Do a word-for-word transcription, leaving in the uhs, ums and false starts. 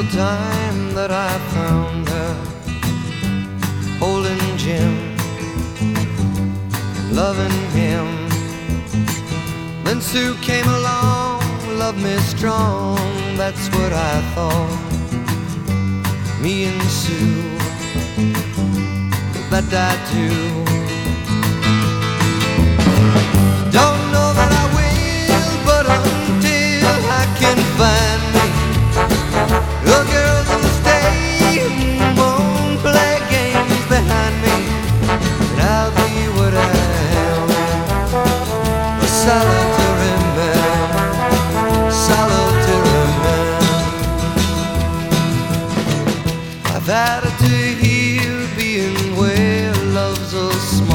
time that I found her holding Jim, loving him. Then Sue came along, loved me strong, that's what I thought. Me and Sue, that I do.